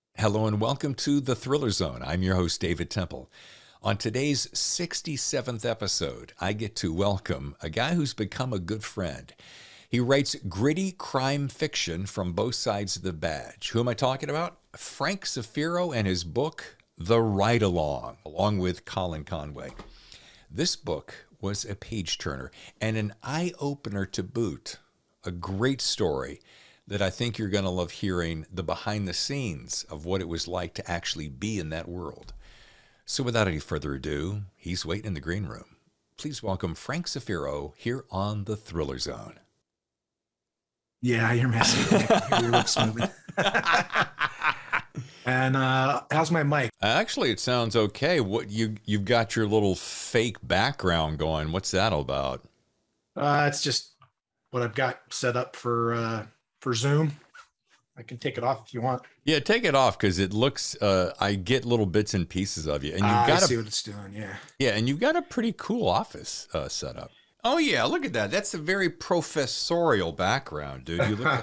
Hello and welcome to The Thriller Zone. I'm your host, David Temple. On today's 67th episode, I get to welcome a guy who's become a good friend. He writes gritty crime fiction from both sides of the badge. Who am I talking about? Frank Zafiro and his book, The Ride Along, along with Colin Conway. This book was a page-turner and an eye-opener to boot. A great story that I think you're going to love hearing the behind the scenes of what it was like to actually be in that world. So without any further ado, he's waiting in the green room. Please welcome Frank Zafiro here on The Thriller Zone. Yeah, you're messy. Your lips moving. And how's my mic? Actually, it sounds okay. What you've got your little fake background going. What's that all about? It's just what I've got set up for Zoom. I can take it off if you want. Yeah, take it off because it looks. I get little bits and pieces of you, and you've got I see what it's doing. Yeah. Yeah, and you've got a pretty cool office set up. Oh yeah, look at that. That's a very professorial background, dude. You look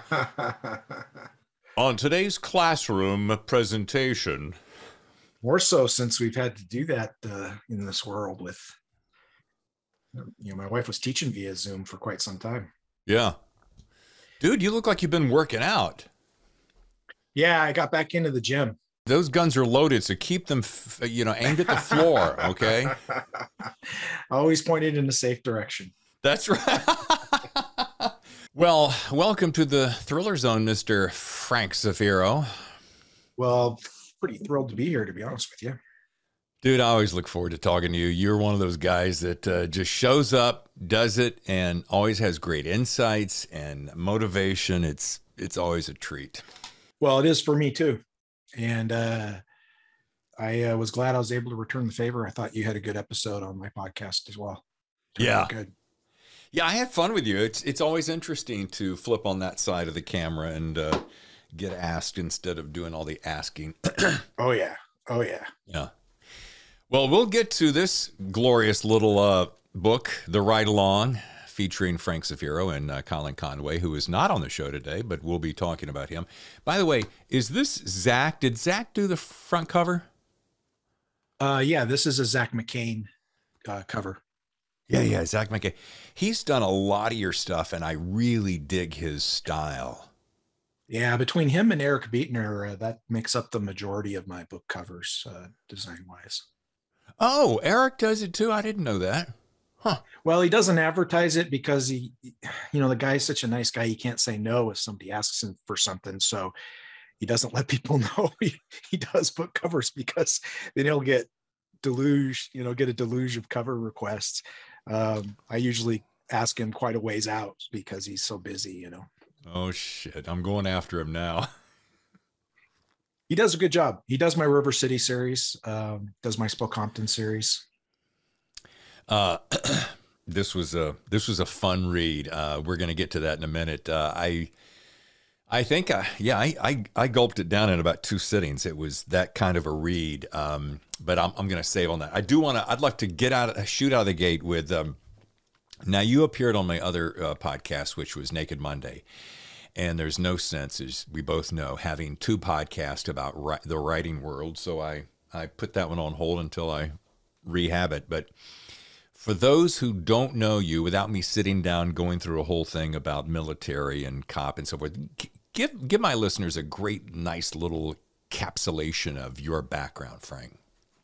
on today's classroom presentation. More so since we've had to do that in this world with, my wife was teaching via Zoom for quite some time. Yeah. Dude, you look like you've been working out. Yeah, I got back into the gym. Those guns are loaded, so keep them, aimed at the floor, okay? Always pointed in a safe direction. That's right. Well, welcome to the Thriller Zone, Mr. Frank Zafiro. Well, pretty thrilled to be here, to be honest with you. Dude, I always look forward to talking to you. You're one of those guys that just shows up, does it, and always has great insights and motivation. It's always a treat. Well, it is for me too. And I was glad I was able to return the favor. I thought you had a good episode on my podcast as well. Yeah. Good. Yeah, I had fun with you. It's always interesting to flip on that side of the camera and get asked instead of doing all the asking. Oh, yeah. Yeah. Well, we'll get to this glorious little book, The Ride Along, featuring Frank Zafiro and Colin Conway, who is not on the show today, but we'll be talking about him. By the way, is this Zach? Did Zach do the front cover? Yeah, this is a Zach McCain cover. Yeah, Zach McCain. He's done a lot of your stuff, and I really dig his style. Yeah, between him and Eric Beetner, that makes up the majority of my book covers, design-wise. Oh, Eric does it too? I didn't know that. Huh. Well, he doesn't advertise it because the guy's such a nice guy. He can't say no if somebody asks him for something. So he doesn't let people know he does book covers because then he'll get a deluge of cover requests. I usually ask him quite a ways out because he's so busy, Oh, shit. I'm going after him now. He does a good job. He does my River City series, does my Spokompton series. This was a fun read. We're going to get to that in a minute. I think, I gulped it down in about 2 sittings. It was that kind of a read. But I'm going to save on that. I'd like to shoot out of the gate with, now you appeared on my other podcast, which was Naked Monday. And there's no sense, as we both know, having 2 podcasts about the writing world. So I put that one on hold until I rehab it. But for those who don't know you, without me sitting down going through a whole thing about military and cop and so forth, give my listeners a great, nice little capsulation of your background, Frank.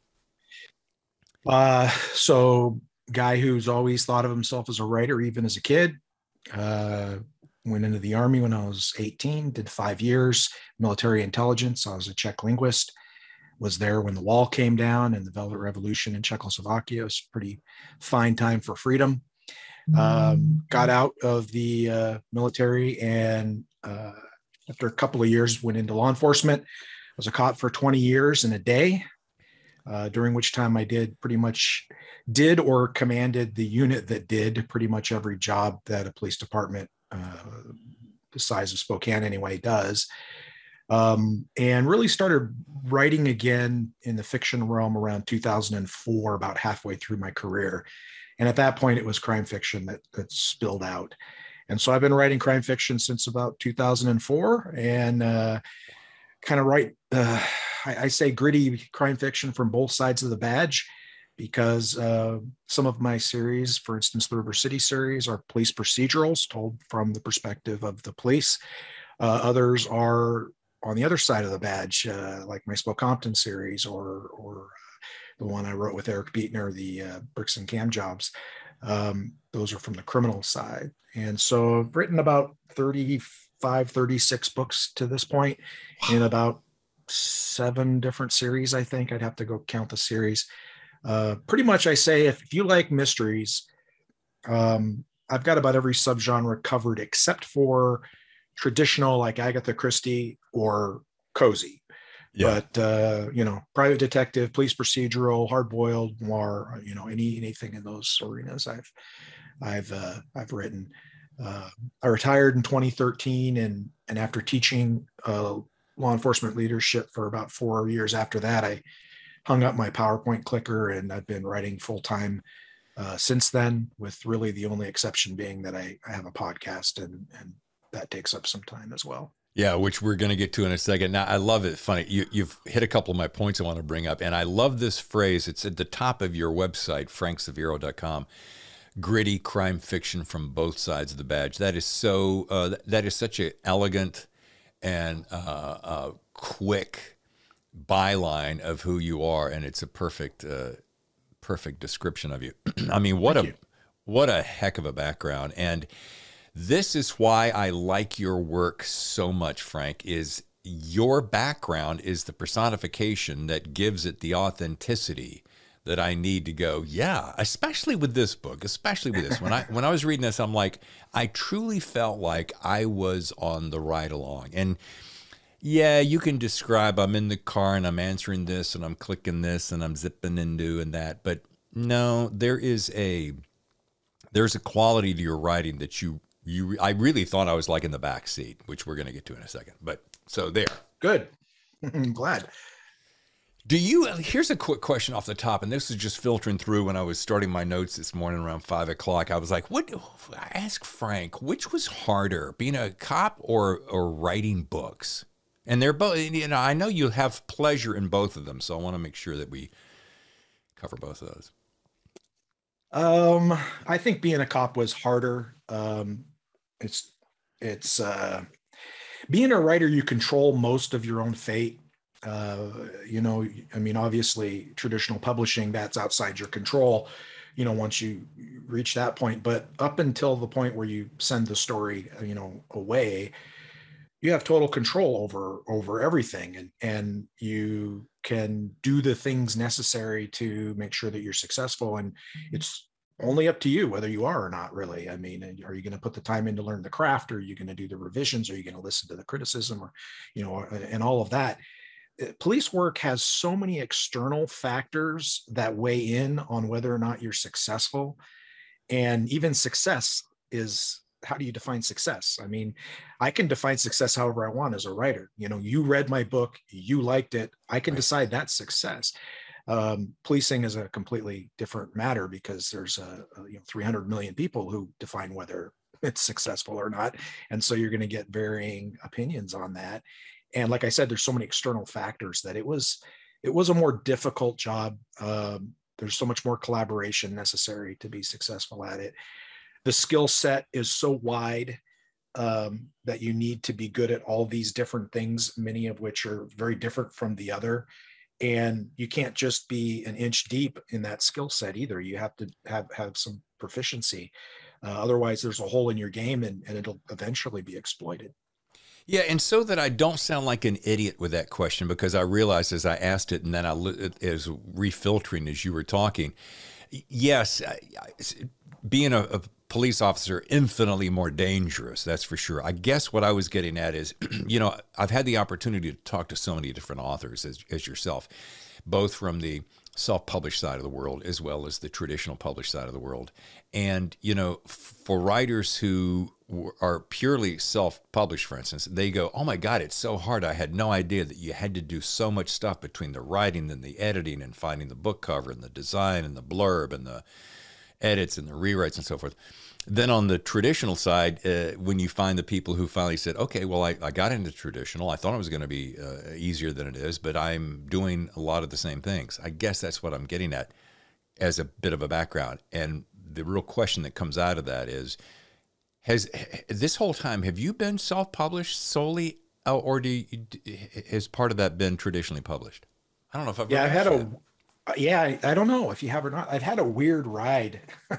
So guy who's always thought of himself as a writer, even as a kid. Went into the Army when I was 18, did 5 years, military intelligence. I was a Czech linguist, was there when the wall came down and the Velvet Revolution in Czechoslovakia. It was a pretty fine time for freedom. Got out of the military and after a couple of years went into law enforcement. I was a cop for 20 years and a day, during which time I did or commanded the unit that did pretty much every job that a police department the size of Spokane anyway does, and really started writing again in the fiction realm around 2004, about halfway through my career. And at that point, it was crime fiction that spilled out. And so I've been writing crime fiction since about 2004. And kind of write, I say gritty crime fiction from both sides of the badge, because some of my series, for instance, the River City series, are police procedurals told from the perspective of the police. Others are on the other side of the badge, like my Spoke Compton series, or the one I wrote with Eric Beetner, the Bricks and Cam Jobs. Those are from the criminal side. And so I've written about 35, 36 books to this point in about 7 different series, I think. I'd have to go count the series. Pretty much I say, if you like mysteries, I've got about every subgenre covered except for traditional, like Agatha Christie or cozy. Yeah. But private detective, police procedural, hard-boiled, noir, anything in those arenas I've written. I retired in 2013, and after teaching law enforcement leadership for about 4 years after that, I hung up my PowerPoint clicker, and I've been writing full-time since then, with really the only exception being that I have a podcast, and that takes up some time as well. Yeah, which we're going to get to in a second. Now, I love it. Funny, you've hit a couple of my points I want to bring up, and I love this phrase. It's at the top of your website, franksaviro.com. Gritty crime fiction from both sides of the badge. That is so. That is such an elegant and quick byline of who you are, and it's a perfect description of you. I mean, what a heck of a background. And this is why I like your work so much, Frank, is your background is the personification that gives it the authenticity that I need to go, yeah, especially with this book, especially with this. When I was reading this, I'm like, I truly felt like I was on the ride along. And yeah, you can describe, I'm in the car and I'm answering this and I'm clicking this and I'm zipping into and that. But no, there's a quality to your writing that I really thought I was like in the back seat, which we're going to get to in a second. But so there. Good. I'm glad. Here's a quick question off the top, and this is just filtering through when I was starting my notes this morning around 5 o'clock. I was like, I asked Frank, which was harder, being a cop or writing books? And they're both, I know you have pleasure in both of them, so I want to make sure that we cover both of those. I think being a cop was harder. It's being a writer, you control most of your own fate. Obviously traditional publishing, that's outside your control, once you reach that point, but up until the point where you send the story, away, you have total control over everything. And you can do the things necessary to make sure that you're successful. And it's only up to you whether you are or not, really. I mean, are you going to put the time in to learn the craft? Or are you going to do the revisions? Are you going to listen to the criticism, or, and all of that? Police work has so many external factors that weigh in on whether or not you're successful. And even success is, how do you define success? I mean, I can define success however I want as a writer. You read my book, you liked it, I can decide that's success. Policing is a completely different matter, because there's 300 million people who define whether it's successful or not. And so you're going to get varying opinions on that. And like I said, there's so many external factors that it was a more difficult job. There's so much more collaboration necessary to be successful at it. The skill set is so wide that you need to be good at all these different things, many of which are very different from the other. And you can't just be an inch deep in that skill set either. You have to have some proficiency. Otherwise, there's a hole in your game, and it'll eventually be exploited. Yeah, and so that I don't sound like an idiot with that question, because I realized as I asked it, and then as refiltering as you were talking, yes, being a police officer, infinitely more dangerous, that's for sure. I guess what I was getting at is, I've had the opportunity to talk to so many different authors as yourself, both from the self-published side of the world as well as the traditional published side of the world. And, for writers who are purely self-published, for instance, they go, oh my God, it's so hard. I had no idea that you had to do so much stuff between the writing and the editing and finding the book cover and the design and the blurb and the edits and the rewrites and so forth. Then on the traditional side, when you find the people who finally said, okay, well, I got into traditional. I thought it was going to be easier than it is, but I'm doing a lot of the same things. I guess that's what I'm getting at as a bit of a background. And the real question that comes out of that is, has this whole time, have you been self-published solely, or has part of that been traditionally published? I don't know if I've Yeah, ever I've had asked you a that. yeah, I don't know if you have or not. I've had a weird ride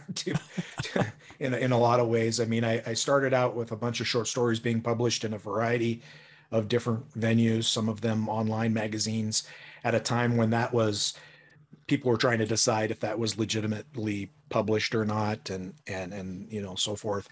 in a lot of ways. I mean, I started out with a bunch of short stories being published in a variety of different venues, some of them online magazines, at a time when that was people were trying to decide if that was legitimately published or not, and so forth.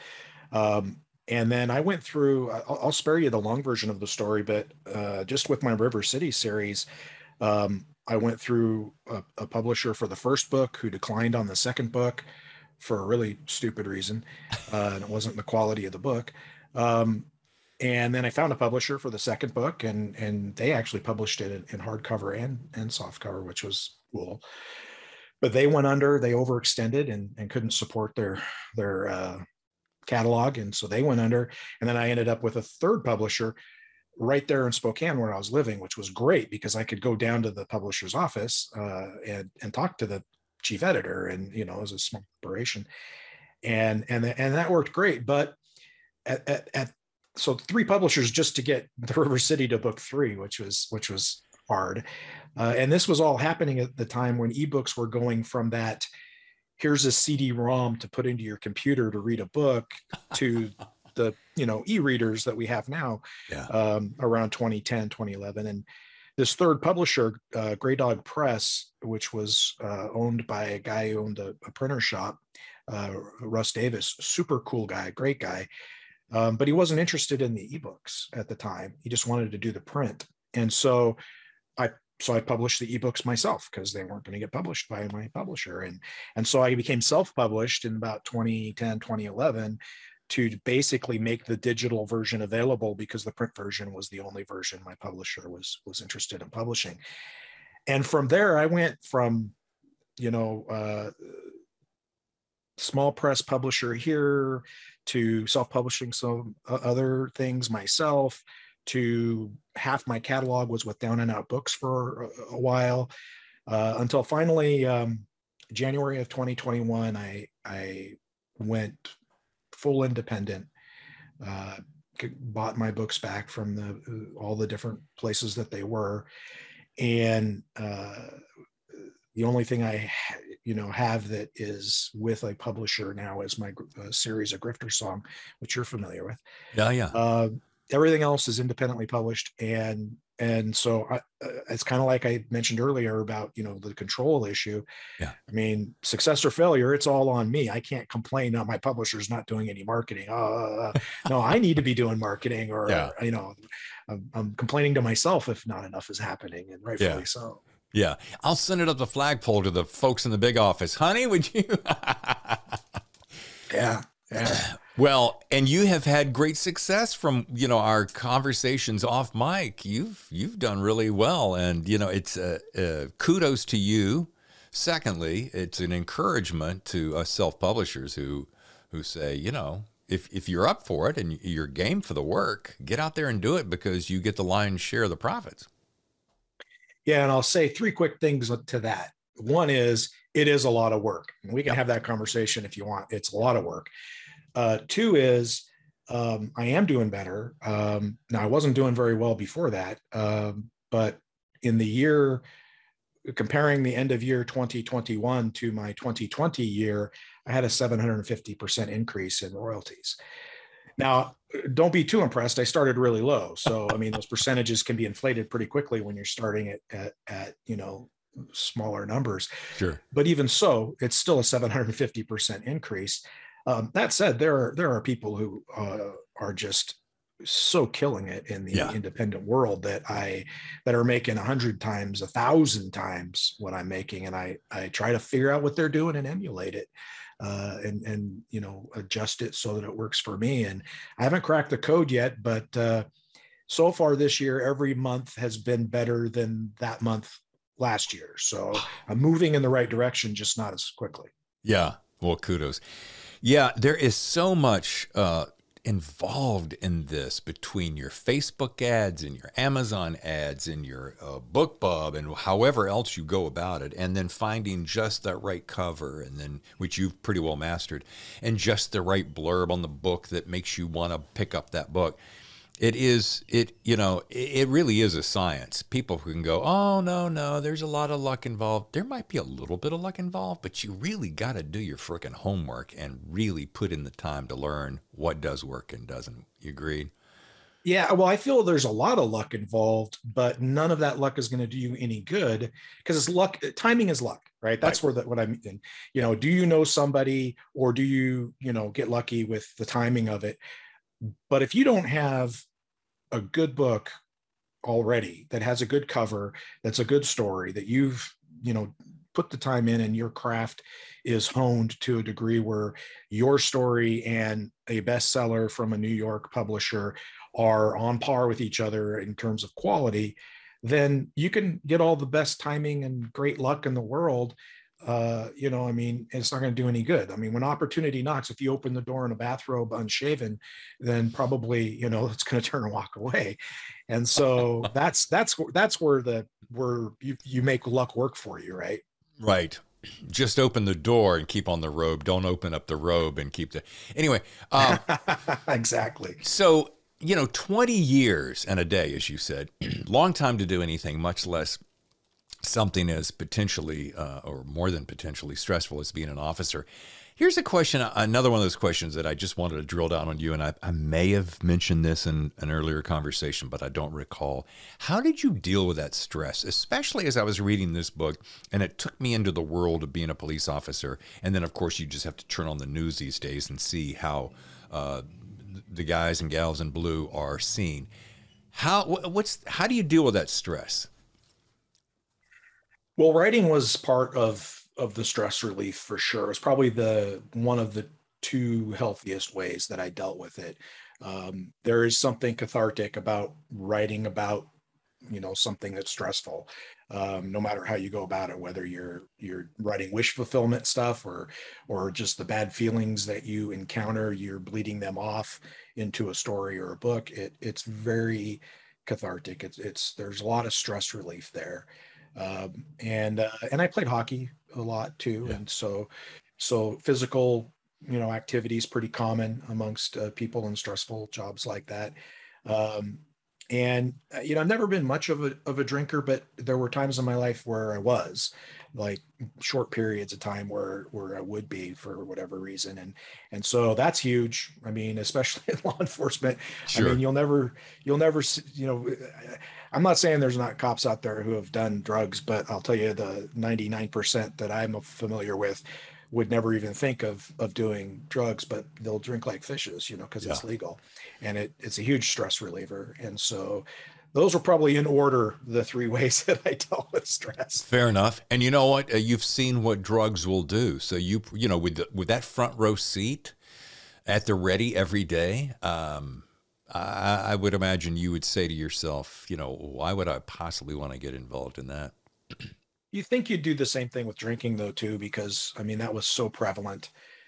And then I went through. I'll spare you the long version of the story, but just with my River City series, I went through a publisher for the first book who declined on the second book for a really stupid reason, and it wasn't the quality of the book. Um, and then I found a publisher for the second book, and they actually published it in hardcover and softcover, which was cool. But they went under, they overextended and couldn't support their catalog, and so they went under. And then I ended up with a third publisher right there in Spokane where I was living, which was great because I could go down to the publisher's office and talk to the chief editor, and it was a small operation, and that worked great. But at so three publishers just to get the River City to book three, which was hard. And this was all happening at the time when ebooks were going from that here's a CD-ROM to put into your computer to read a book to the e-readers that we have now, Yeah. around 2010, 2011. And this third publisher, Gray Dog Press, which was owned by a guy who owned a printer shop, Russ Davis, super cool guy, great guy. But he wasn't interested in the ebooks at the time. He just wanted to do the print. And so I published the ebooks myself because they weren't going to get published by my publisher. And so I became self-published in about 2010, 2011 to basically make the digital version available because the print version was the only version my publisher was interested in publishing. And from there, I went from, small press publisher here to self-publishing some other things myself, to half my catalog was with Down and Out Books for a while, until finally January of 2021, I went full independent, bought my books back from all the different places that they were, and the only thing I have that is with a publisher now is my series of Grifter Song, which you're familiar with. Yeah. Everything else is independently published, and so it's kind of like I mentioned earlier about the control issue. Yeah. I mean, success or failure, it's all on me. I can't complain. No, my publisher's not doing any marketing. No, I need to be doing marketing, or Yeah. I'm complaining to myself if not enough is happening, and rightfully so. Yeah. I'll send it up the flagpole to the folks in the big office. Honey, would you? Yeah. Well, and you have had great success from, our conversations off mic. You've done really well. And, it's kudos to you. Secondly, it's an encouragement to us self-publishers who say, if you're up for it and you're game for the work, get out there and do it because you get the lion's share of the profits. Yeah, and I'll say three quick things to that. One is it is a lot of work. And we can have that conversation if you want. It's a lot of work. Two is I am doing better. Now, I wasn't doing very well before that, but in the year, comparing the end of year 2021 to my 2020 year, I had a 750% increase in royalties. Now, don't be too impressed. I started really low. So, I mean, those percentages can be inflated pretty quickly when you're starting at smaller numbers. Sure. But even so, it's still a 750% increase. That said, there are people who are just so killing it in the independent world that are making 100 times, 1,000 times what I'm making. And I try to figure out what they're doing and emulate it. And adjust it so that it works for me. And I haven't cracked the code yet, but so far this year, every month has been better than that month last year. So I'm moving in the right direction, just not as quickly. Yeah. Well, kudos. Yeah, there is so much involved in this between your Facebook ads and your Amazon ads and your BookBub and however else you go about it, and then finding just that right cover, and then which you've pretty well mastered, and just the right blurb on the book that makes you want to pick up that book. It really is a science. People can go, oh, no, there's a lot of luck involved. There might be a little bit of luck involved, but you really got to do your frickin' homework and really put in the time to learn what does work and doesn't. You agreed? Yeah, well, I feel there's a lot of luck involved, but none of that luck is going to do you any good because it's luck. Timing is luck, right? Right. That's where what I'm in. Do you know somebody or do you, get lucky with the timing of it? But if you don't have a good book already that has a good cover, that's a good story, that you've, put the time in and your craft is honed to a degree where your story and a bestseller from a New York publisher are on par with each other in terms of quality, then you can get all the best timing and great luck in the world. It's not going to do any good. I mean, when opportunity knocks, if you open the door in a bathrobe unshaven, then probably, it's going to turn and walk away. And so that's where you make luck work for you, right? Right. Just open the door and keep on the robe. Don't open up the robe and keep the. Anyway. Exactly. So, 20 years and a day, as you said, long time to do anything, much less something as potentially or more than potentially stressful as being an officer. Here's a question, another one of those questions that I just wanted to drill down on you, and I may have mentioned this in an earlier conversation, but I don't recall. How did you deal with that stress, especially as I was reading this book, and it took me into the world of being a police officer, and then, of course, you just have to turn on the news these days and see how the guys and gals in blue are seen. How do you deal with that stress? Well, writing was part of the stress relief for sure. It's probably the one of the two healthiest ways that I dealt with it. There is something cathartic about writing about something that's stressful, no matter how you go about it, whether you're writing wish fulfillment stuff or just the bad feelings that you encounter, you're bleeding them off into a story or a book. It's very cathartic. It's there's a lot of stress relief there. And I played hockey a lot too, Yeah. and so physical activity is pretty common amongst people in stressful jobs like that. Um, and I've never been much of a drinker, but there were times in my life where I was, like short periods of time where I would be for whatever reason, and so that's huge. I mean, especially in law enforcement. I mean, Sure. you'll never I'm not saying there's not cops out there who have done drugs, but I'll tell you the 99% that I'm familiar with would never even think of doing drugs, but they'll drink like fishes, because Yeah. it's legal, and it's a huge stress reliever. And so those are probably in order the three ways that I dealt with stress. Fair enough. And you know what? You've seen what drugs will do. So with that front row seat at the ready every day, I would imagine you would say to yourself, why would I possibly want to get involved in that? You think you'd do the same thing with drinking though too, because I mean that was so prevalent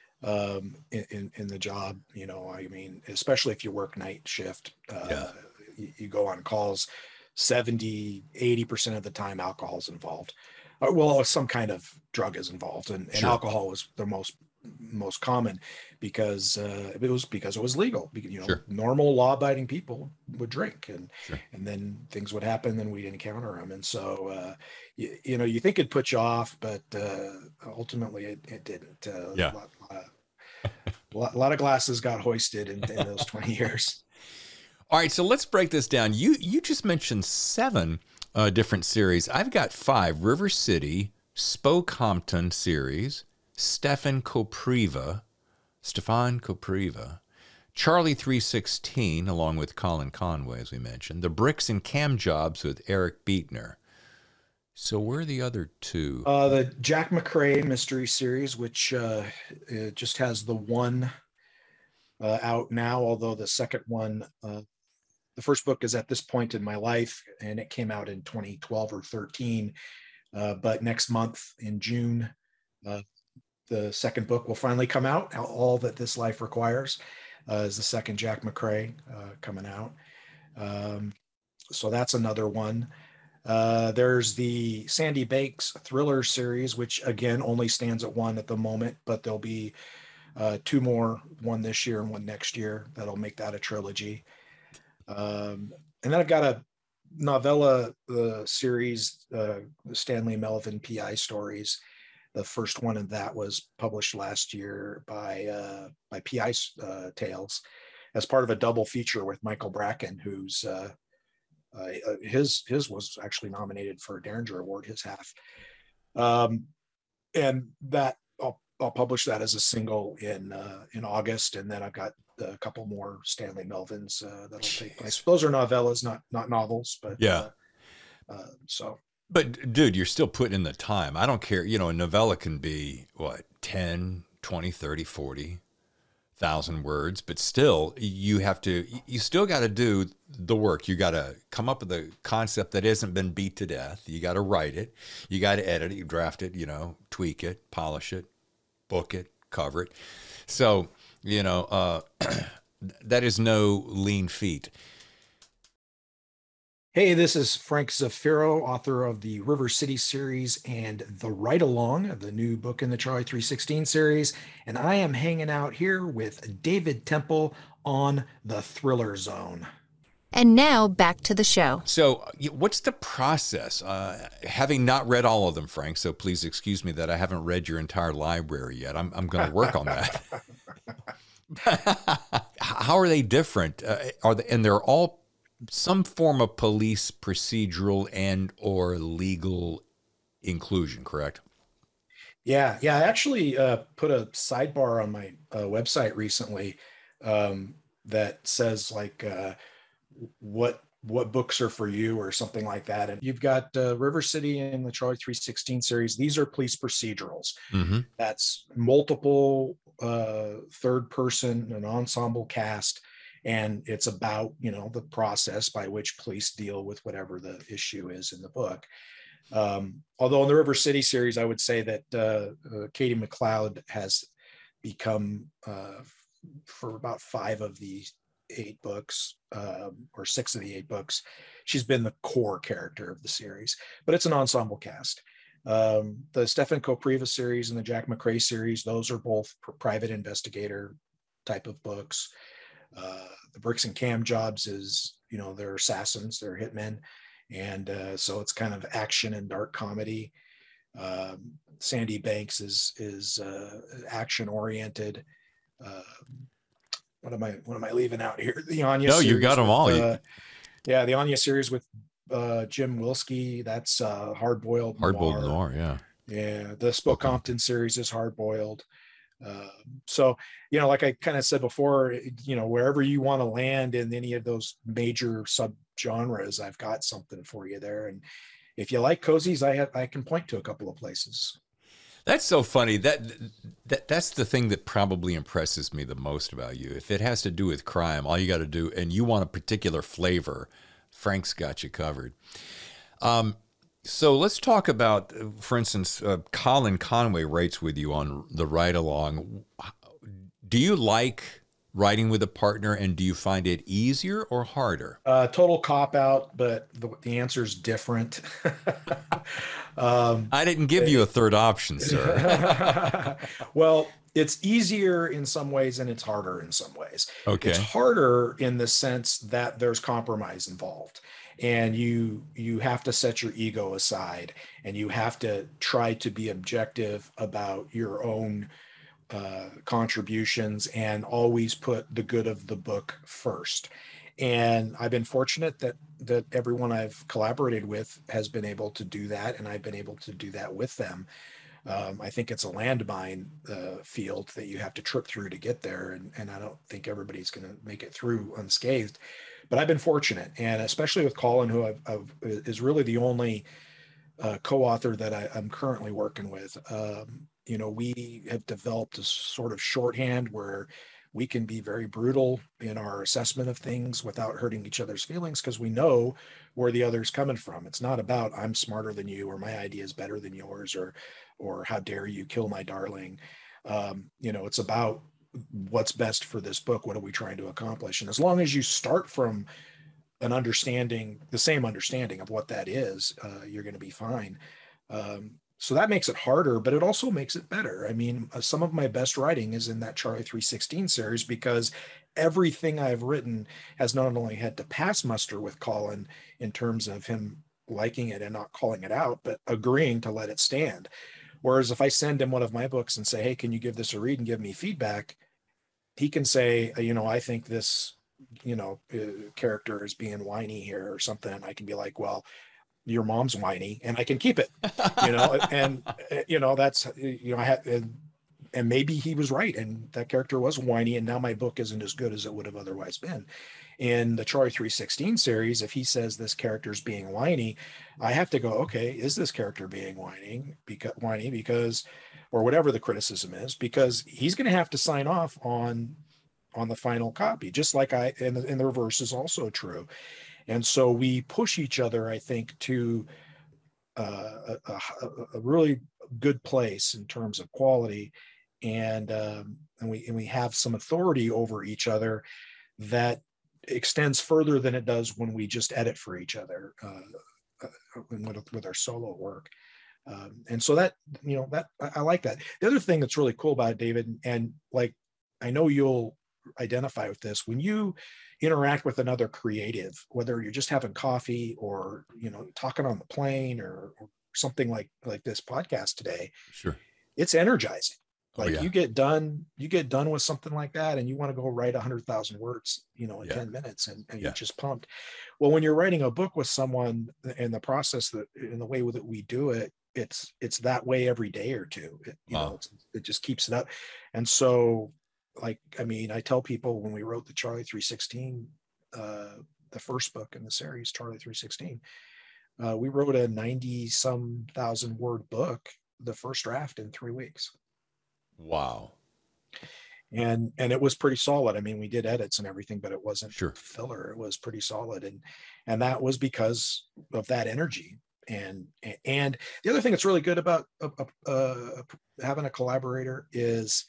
in the job. I mean, especially if you work night shift, Yeah. you go on calls 70-80% of the time alcohol's involved. Well, some kind of drug is involved, and Sure. alcohol was the most common because it was legal. Sure. Normal law-abiding people would drink, Sure. and then things would happen, and we'd encounter them. And so you think it'd put you off, but ultimately it didn't. Yeah. A lot of glasses got hoisted in those 20 years. All right. So let's break this down. You just mentioned seven different series. I've got five: River City, Spokehampton series, Stefan Kopriva, Charlie 316, along with Colin Conway, as we mentioned, the Bricks and Cam Jobs with Eric Beetner. So where are the other two? The Jack McRae mystery series, which it just has the one out now, although the second one, the first book is at this point in my life, and it came out in 2012 or 13. But next month in June, uh, the second book will finally come out. All That This Life Requires is the second Jack McCrae coming out. So that's another one. There's the Sandy Banks thriller series, which again only stands at one at the moment, but there'll be two more, one this year and one next year. That'll make that a trilogy. And then I've got a novella series, the Stanley Melvin PI stories. The first one of that was published last year by PI Tales as part of a double feature with Michael Bracken, who's his was actually nominated for a Derringer Award, his half. And that I'll publish that as a single in August, and then I've got a couple more Stanley Melvins that'll take place. Those are novellas, not novels, but yeah. So. But dude, you're still putting in the time. I don't care. You know, a novella can be what, 10, 20, 30, 40,000 words, but still you still got to do the work. You got to come up with a concept that hasn't been beat to death. You got to write it. You got to edit it, you draft it, tweak it, polish it, book it, cover it. So, that is no lean feat. Hey, this is Frank Zafiro, author of the River City series and The Ride Along, the new book in the Charlie 316 series. And I am hanging out here with David Temple on the Thriller Zone. And now back to the show. So what's the process? Having not read all of them, Frank, so please excuse me that I haven't read your entire library yet. I'm going to work on that. How are they different? And they're all some form of police procedural and or legal inclusion, correct? Yeah. I actually put a sidebar on my website recently that says like what books are for you or something like that. And you've got River City and the Charlie 316 series. These are police procedurals. Mm-hmm. That's multiple third person, an ensemble cast. And it's about, the process by which police deal with whatever the issue is in the book. Although in the River City series, I would say that Katie McLeod has become, for about 5 of the 8 books, or 6 of the 8 books, she's been the core character of the series, but it's an ensemble cast. The Stefan Kopriva series and the Jack McCrae series, those are both private investigator type of books. The Bricks and Cam Jobs is, they're assassins, they're hitmen. And so it's kind of action and dark comedy. Sandy Banks is action oriented. What am I leaving out here? The Anya series. No, you got them all. Yeah, the Anya series with Jim Wilski, that's hard-boiled noir. Yeah, the Spokompton series is hard-boiled. So, like I kind of said before, wherever you want to land in any of those major subgenres, I've got something for you there. And if you like cozies, I can point to a couple of places. That's so funny. That's the thing that probably impresses me the most about you. If it has to do with crime, all you got to do, and you want a particular flavor, Frank's got you covered. So let's talk about, for instance, Colin Conway writes with you on The Ride Along. Do you like writing with a partner, and do you find it easier or harder? Total cop-out, but the answer is different. I didn't give you a third option, sir. Well, it's easier in some ways and it's harder in some ways. Okay. It's harder in the sense that there's compromise involved. And you have to set your ego aside, and you have to try to be objective about your own contributions and always put the good of the book first. And I've been fortunate that everyone I've collaborated with has been able to do that, and I've been able to do that with them. I think it's a landmine field that you have to trip through to get there, and I don't think everybody's going to make it through unscathed. But I've been fortunate, and especially with Colin, who is really the only co-author that I'm currently working with. We have developed a sort of shorthand where we can be very brutal in our assessment of things without hurting each other's feelings, because we know where the other's coming from. It's not about I'm smarter than you, or my idea is better than yours, or how dare you kill my darling. It's about what's best for this book. What are we trying to accomplish? And as long as you start from the same understanding of what that is, you're going to be fine. So that makes it harder, but it also makes it better. I mean, some of my best writing is in that Charlie 316 series, because everything I've written has not only had to pass muster with Colin in terms of him liking it and not calling it out, but agreeing to let it stand. Whereas if I send him one of my books and say, hey, can you give this a read and give me feedback? He can say, I think this, character is being whiny here or something. And I can be like, well, your mom's whiny, and I can keep it, and that's, I had, and maybe he was right, and that character was whiny, and now my book isn't as good as it would have otherwise been. In the Charlie 316 series, if he says this character's being whiny, I have to go, okay, is this character being whiny because, or whatever the criticism is, because he's going to have to sign off on the final copy, just like and the reverse is also true. And so we push each other, I think, to a really good place in terms of quality, and we have some authority over each other that extends further than it does when we just edit for each other with our solo work. And so that I like that. The other thing that's really cool about it, David, and like I know you'll identify with this, when you interact with another creative, whether you're just having coffee or talking on the plane or something like this podcast today, sure, it's energizing. Oh, yeah. You get done with something like that, and you want to go write 100,000 words, in 10 minutes, and you're just pumped. Well, when you're writing a book with someone, and the process that in the way that we do it, it's that way every day or two. It just keeps it up. And so, I tell people, when we wrote the Charlie 316, the first book in the series, Charlie 316, we wrote a 90-some thousand word book, the first draft, in 3 weeks. Wow. And it was pretty solid. I mean, we did edits and everything, but it wasn't filler. It was pretty solid. And that was because of that energy. And the other thing that's really good about having a collaborator is,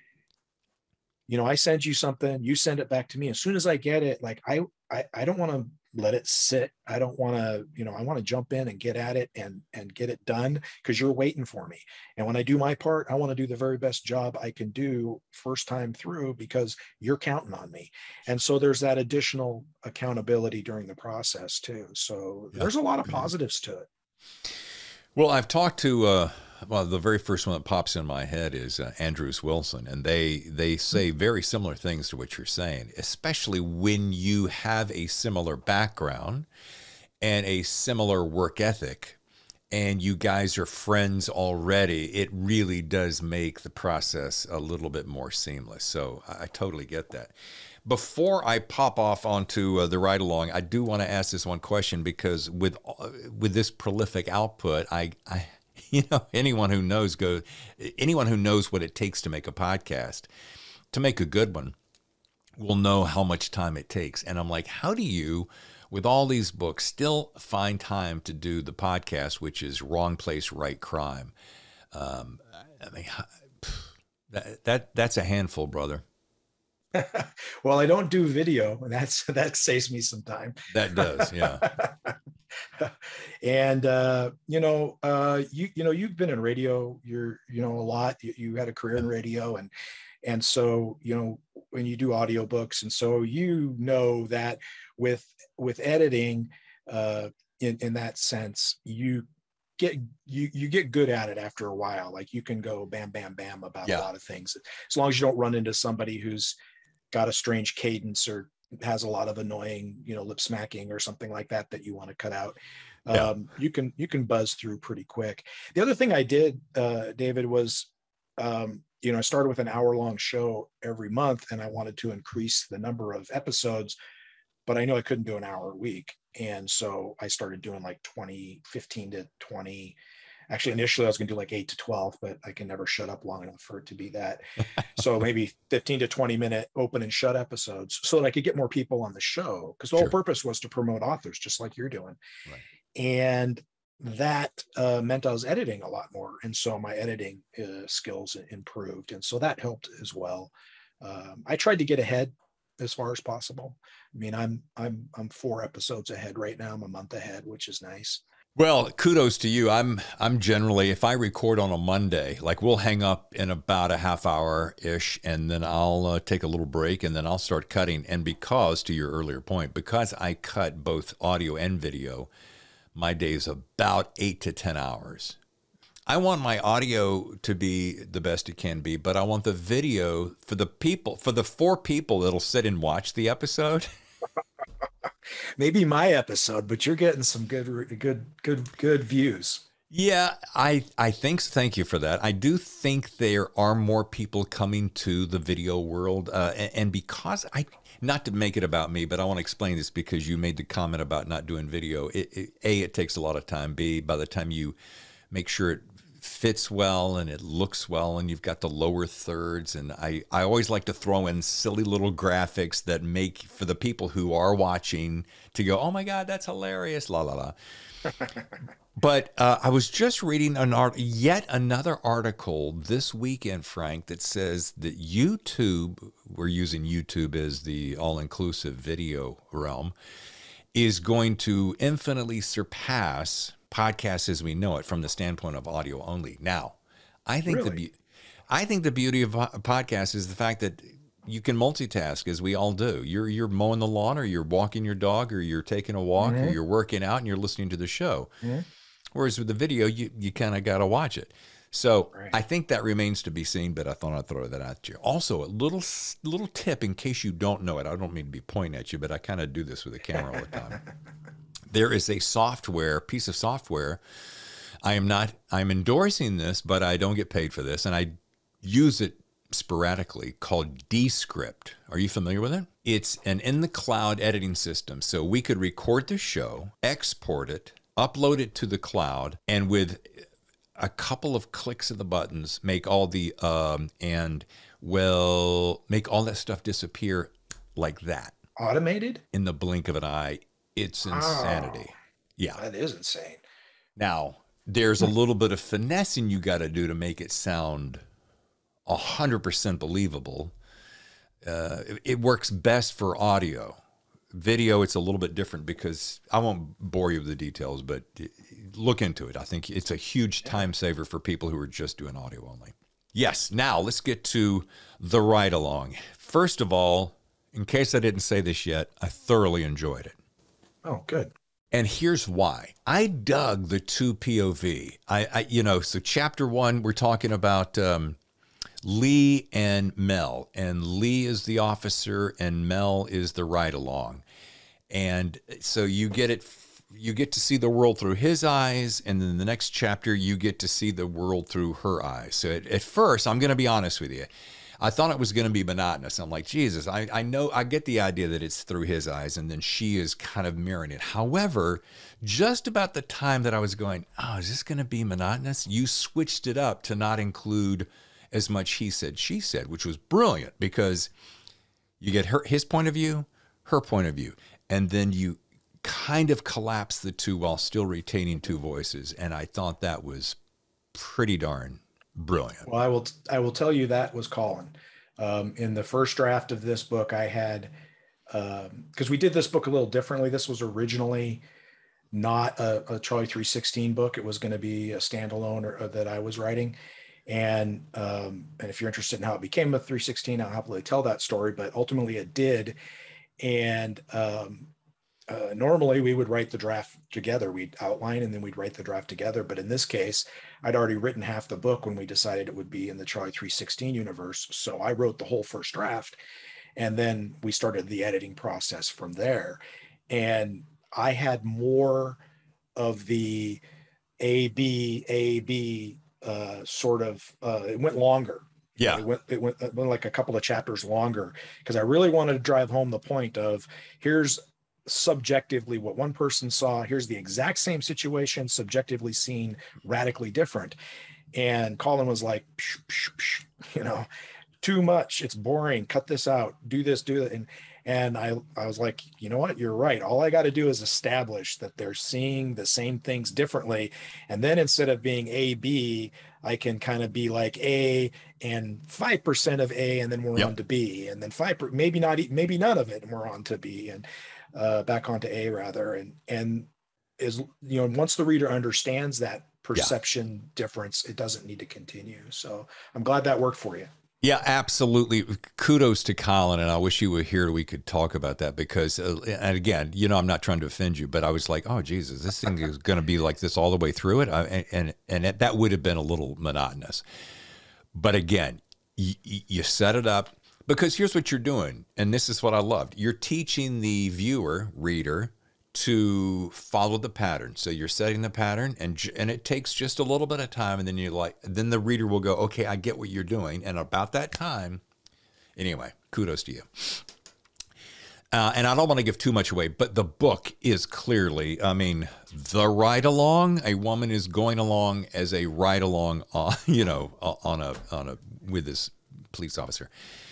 I send you something, you send it back to me. As soon as I get it, I don't want to let it sit. I don't want to, I want to jump in and get at it and get it done, because you're waiting for me. And when I do my part, I want to do the very best job I can do first time through, because you're counting on me. And so there's that additional accountability during the process too. So there's a lot of positives to it. Well, I've talked to, the very first one that pops in my head is Andrews Wilson, and they say very similar things to what you're saying, especially when you have a similar background and a similar work ethic, and you guys are friends already. It really does make the process a little bit more seamless. So I totally get that. Before I pop off onto the ride along, I do want to ask this one question, because with this prolific output, anyone who knows what it takes to make a podcast, to make a good one, will know how much time it takes. And I'm like, how do you, with all these books, still find time to do the podcast, which is Wrong Place, Right Crime? That's a handful, brother. Well, I don't do video, and that saves me some time. That does, yeah. And you've been in radio, a lot. You had a career in radio, and so when you do audiobooks, and so that with editing, in that sense, you get good at it after a while. Like, you can go bam bam bam about a lot of things, as long as you don't run into somebody who's got a strange cadence or has a lot of annoying, lip smacking or something like that you want to cut out. You can buzz through pretty quick. The other thing I did, David, was, I started with an hour-long show every month, and I wanted to increase the number of episodes, but I know I couldn't do an hour a week. And so I started doing like 15 to 20 Actually, initially I was going to do like 8 to 12, but I can never shut up long enough for it to be that. So maybe 15 to 20 minute open and shut episodes so that I could get more people on the show. Because the whole purpose was to promote authors, just like you're doing. Right. And that meant I was editing a lot more. And so my editing skills improved. And so that helped as well. I tried to get ahead as far as possible. I mean, I'm 4 episodes ahead right now. I'm a month ahead, which is nice. Well, kudos to you. I'm generally, if I record on a Monday, like we'll hang up in about a half hour ish, and then I'll take a little break, and then I'll start cutting. And because, to your earlier point, because I cut both audio and video, my day's about 8 to 10 hours. I want my audio to be the best it can be, but I want the video for the people, for the 4 people that'll sit and watch the episode. Maybe my episode, but you're getting some good views. Yeah, I think so. Thank you for that. I do think there are more people coming to the video world, and because not to make it about me, but I want to explain this because you made the comment about not doing video. It takes a lot of time. B, by the time you make sure it fits well and it looks well and you've got the lower thirds, and I always like to throw in silly little graphics that make for the people who are watching to go, oh my God, that's hilarious, la la la. But I was just reading yet another article this weekend, Frank, that says that YouTube, we're using YouTube as the all-inclusive video realm, is going to infinitely surpass podcasts as we know it from the standpoint of audio only. Now, I think the beauty of a podcast is the fact that you can multitask, as we all do. You're mowing the lawn, or you're walking your dog, or you're taking a walk, or you're working out and you're listening to the show. Whereas with the video, you kind of got to watch it. So I think that remains to be seen, but I thought I'd throw that at you. Also, a little tip in case you don't know it. I don't mean to be pointing at you, but I kind of do this with a camera all the time. There is a piece of software. I'm endorsing this, but I don't get paid for this, and I use it sporadically, called Descript. Are you familiar with it? It's an in-the-cloud editing system. So we could record the show, export it, upload it to the cloud, and with a couple of clicks of the buttons, make all make all that stuff disappear like that. Automated? In the blink of an eye. It's insanity. Yeah. That is insane. Now, there's a little bit of finessing you got to do to make it sound 100% believable. It works best for audio. Video, it's a little bit different because I won't bore you with the details, but look into it. I think it's a huge time saver for people who are just doing audio only. Yes, now let's get to the ride along. First of all, in case I didn't say this yet, I thoroughly enjoyed it. Oh, good. And here's why. I dug the 2 POV. So chapter 1, we're talking about Lee and Mel, and Lee is the officer and Mel is the ride along. And so you get to see the world through his eyes, and then the next chapter you get to see the world through her eyes. So at first, I'm going to be honest with you, I thought it was going to be monotonous. I'm like, Jesus, I know, I get the idea that it's through his eyes, and then she is kind of mirroring it. However, just about the time that I was going, oh, is this going to be monotonous? You switched it up to not include as much he said, she said, which was brilliant because you get his point of view, her point of view, and then you kind of collapse the two while still retaining 2 voices. And I thought that was pretty darn brilliant. Well, I will tell you that was Colin. In the first draft of this book, I had, because we did this book a little differently. This was originally not a Charlie 316 book. It was going to be a standalone that I was writing. And if you're interested in how it became a 316, I'll happily tell that story, but ultimately it did. And normally we would write the draft together. We'd outline and then we'd write the draft together. But in this case, I'd already written half the book when we decided it would be in the Charlie 316 universe. So I wrote the whole first draft, and then we started the editing process from there. And I had more of the A-B sort of, it went longer. Yeah. It went like a couple of chapters longer because I really wanted to drive home the point of here's subjectively what one person saw. Here's the exact same situation, subjectively seen radically different. And Colin was like, psh, psh, psh, too much. It's boring. Cut this out. Do this, do that. And I was like, you know what? You're right. All I got to do is establish that they're seeing the same things differently. And then instead of being A, B, I can kind of be like A and 5% of A, and then we're on to B, and then 5%, maybe none of it, and we're on to B, and back onto A rather. And is, once the reader understands that perception difference, it doesn't need to continue. So I'm glad that worked for you. Yeah, absolutely. Kudos to Colin, and I wish you were here. We could talk about that because, and again, I'm not trying to offend you, but I was like, oh, Jesus, this thing is going to be like this all the way through it. And that would have been a little monotonous. But again, you set it up because here's what you're doing. And this is what I loved. You're teaching the reader, to follow the pattern. So you're setting the pattern, and it takes just a little bit of time, and then the reader will go, okay, I get what you're doing. And about that time, anyway, kudos to you. And I don't want to give too much away, but the book is clearly, the ride along. A woman is going along as a ride along, with this police officer.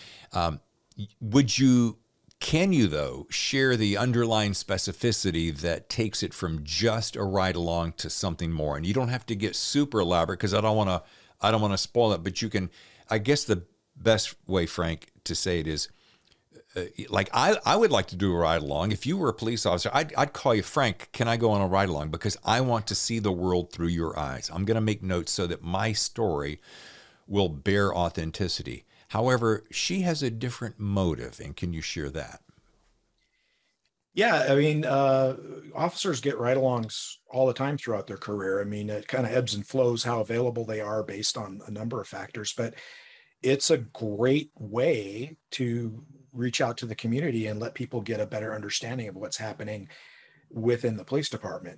Can you, though, share the underlying specificity that takes it from just a ride along to something more? And you don't have to get super elaborate because I don't want to spoil it. But you can. I guess the best way, Frank, to say it is, I would like to do a ride along. If you were a police officer, I'd call you, Frank. Can I go on a ride along? Because I want to see the world through your eyes. I'm going to make notes so that my story will bear authenticity. However, she has a different motive, and can you share that? Yeah, officers get ride-alongs all the time throughout their career. It kind of ebbs and flows how available they are based on a number of factors, but it's a great way to reach out to the community and let people get a better understanding of what's happening within the police department.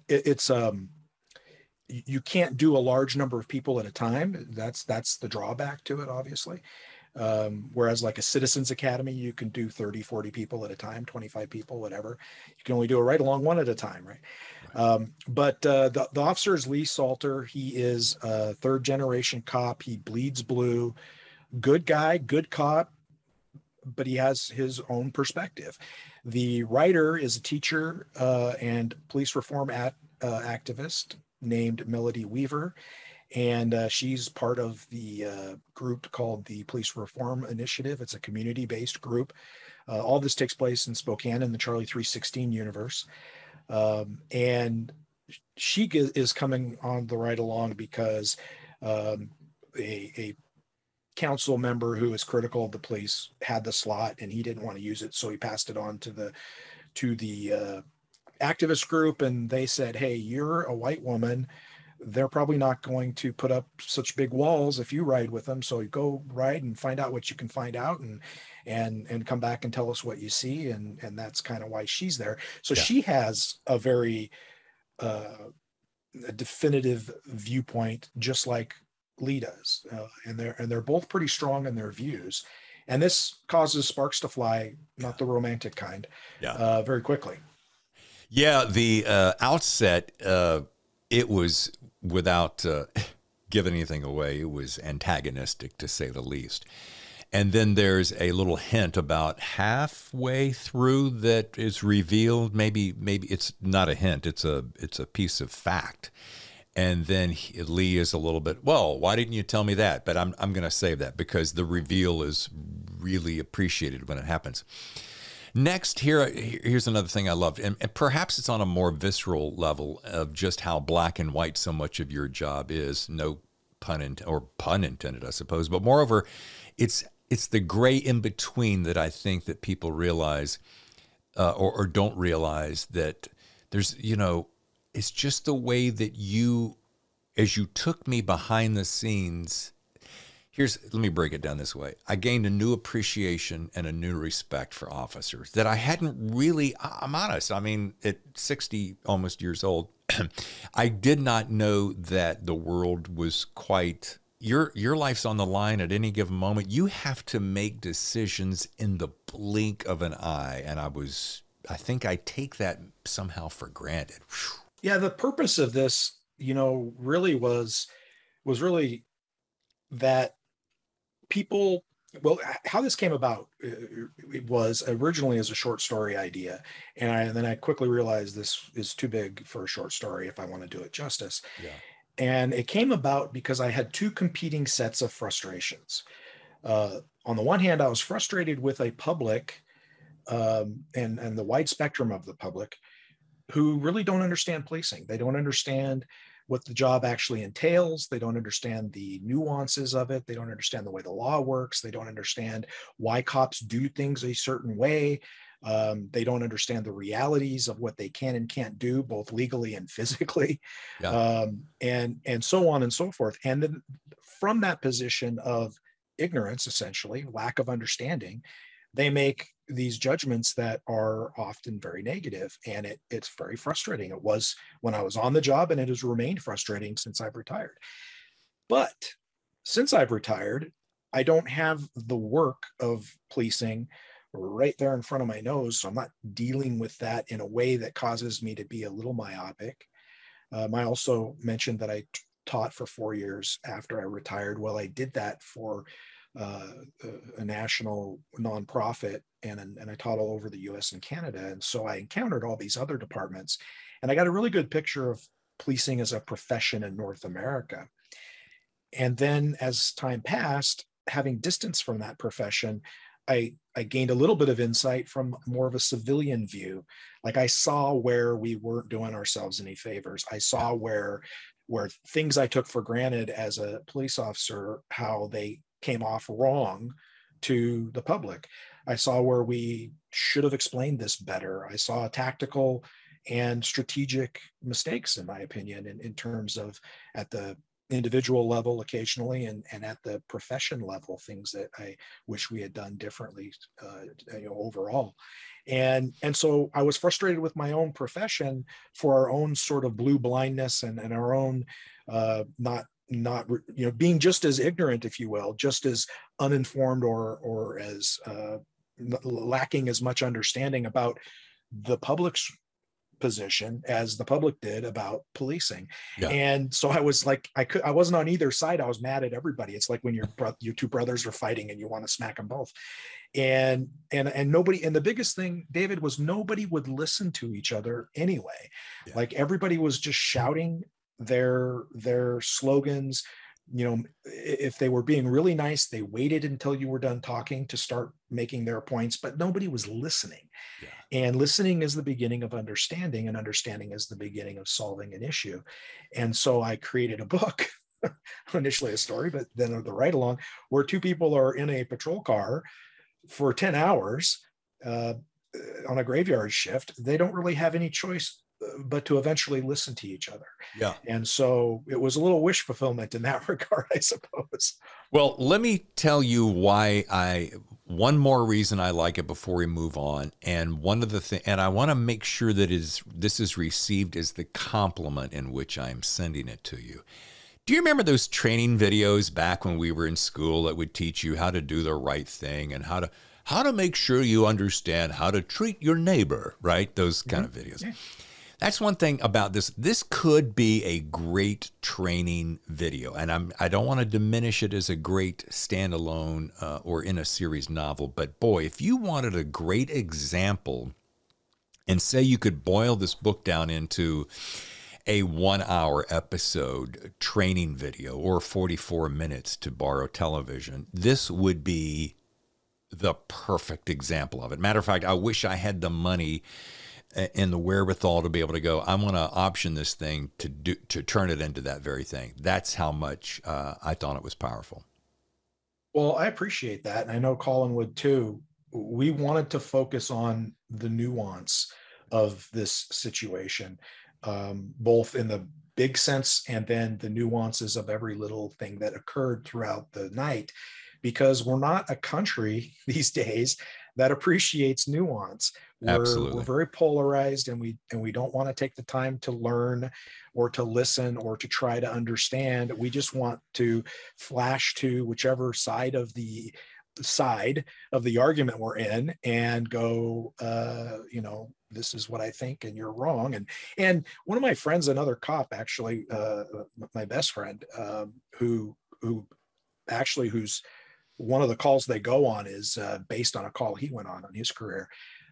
You can't do a large number of people at a time. That's the drawback to it, obviously. Whereas like a citizens academy, you can do 30, 40 people at a time, 25 people, whatever. You can only do a ride along one at a time. Right. But the officer is Lee Salter. He is a third generation cop. He bleeds blue, good guy, good cop, but he has his own perspective. The writer is a teacher and police reform activist named Melody Weaver. And she's part of the group called the Police Reform Initiative. It's a community-based group. All this takes place in Spokane in the Charlie 316 universe. And she is coming on the ride along because a council member who is critical of the police had the slot and he didn't want to use it. So he passed it on to the activist group. And they said, hey, you're a white woman. They're probably not going to put up such big walls if you ride with them. So you go ride and find out what you can find out and come back and tell us what you see. And that's kind of why she's there. So she has a very a definitive viewpoint, just like Lee does. And they're both pretty strong in their views. And this causes sparks to fly, not the romantic kind, very quickly. Yeah, the outset, it was, without giving anything away, it was antagonistic, to say the least. And then there's a little hint about halfway through that is revealed. Maybe it's not a hint. It's a piece of fact. And then Lee is a little bit, well, why didn't you tell me that? But I'm going to save that because the reveal is really appreciated when it happens. Next, here's another thing I loved, and perhaps it's on a more visceral level of just how black and white so much of your job is. No pun intended, I suppose. But moreover, it's the gray in between that I think that people realize or don't realize that there's, it's just the way that you, as you took me behind the scenes. Let me break it down this way. I gained a new appreciation and a new respect for officers that I hadn't really, I'm honest. At 60 almost years old, I did not know that the world was quite, your life's on the line at any given moment. You have to make decisions in the blink of an eye. And I was think I take that somehow for granted. Whew. Yeah, the purpose of this, really was really that people, well, how this came about, it was originally as a short story idea, and then I quickly realized this is too big for a short story if I want to do it justice. Yeah. And it came about because I had two competing sets of frustrations. On the one hand, I was frustrated with a public, and the wide spectrum of the public, who really don't understand policing. They don't understand what the job actually entails. They don't understand the nuances of it. They don't understand the way the law works. They don't understand why cops do things a certain way. They don't understand the realities of what they can and can't do, both legally and physically, Yeah. and so on and so forth. And then from that position of ignorance, essentially, lack of understanding, they make these judgments that are often very negative, and it's very frustrating. It was when I was on the job, and it has remained frustrating since I've retired. But since I've retired, I don't have the work of policing right there in front of my nose, so I'm not dealing with that in a way that causes me to be a little myopic. I also mentioned that I taught for 4 years after I retired. Well, I did that for a national nonprofit, and I taught all over the US and Canada. And so I encountered all these other departments, and I got a really good picture of policing as a profession in North America. And then as time passed, having distance from that profession, I gained a little bit of insight from more of a civilian view. Like, I saw where we weren't doing ourselves any favors. I saw where things I took for granted as a police officer, how they came off wrong to the public. I saw where we should have explained this better. I saw tactical and strategic mistakes, in my opinion, in terms of at the individual level occasionally, and at the profession level, things that I wish we had done differently, overall. And so I was frustrated with my own profession for our own sort of blue blindness, and our own not being just as ignorant, if you will, just as uninformed, or as lacking as much understanding about the public's position as the public did about policing. Yeah. And so I was like, I wasn't on either side. I was mad at everybody. It's like when your two brothers are fighting and you want to smack them both. And nobody, and the biggest thing, David, was nobody would listen to each other anyway. Yeah. Like, everybody was just shouting their slogans. If they were being really nice, they waited until you were done talking to start making their points, but nobody was listening. Yeah. And listening is the beginning of understanding, and understanding is the beginning of solving an issue. And so I created a book, initially a story, but then the ride along, where two people are in a patrol car for 10 hours on a graveyard shift. They don't really have any choice but to eventually listen to each other. Yeah. And so it was a little wish fulfillment in that regard, I suppose. Well, let me tell you one more reason I like it before we move on. And one of the things, and I want to make sure that this is received as the compliment in which I'm sending it to you. Do you remember those training videos back when we were in school that would teach you how to do the right thing and how to make sure you understand how to treat your neighbor, right? Those kind of videos. Yeah. That's one thing about this. This could be a great training video, and I don't want to diminish it as a great standalone or in a series novel, but boy, if you wanted a great example, and say you could boil this book down into a 1-hour episode training video, or 44 minutes to borrow television, this would be the perfect example of it. Matter of fact, I wish I had the money and the wherewithal to be able to go, I'm going to option this thing to turn it into that very thing. That's how much I thought it was powerful. Well, I appreciate that. And I know Colin would too. We wanted to focus on the nuance of this situation, both in the big sense and then the nuances of every little thing that occurred throughout the night, because we're not a country these days that appreciates nuance. We're very polarized, and we don't want to take the time to learn or to listen or to try to understand. We just want to flash to whichever side of the side of the argument we're in and go, this is what I think and you're wrong. And one of my friends, another cop, actually, my best friend, who's one of the calls they go on is based on a call he went on his career.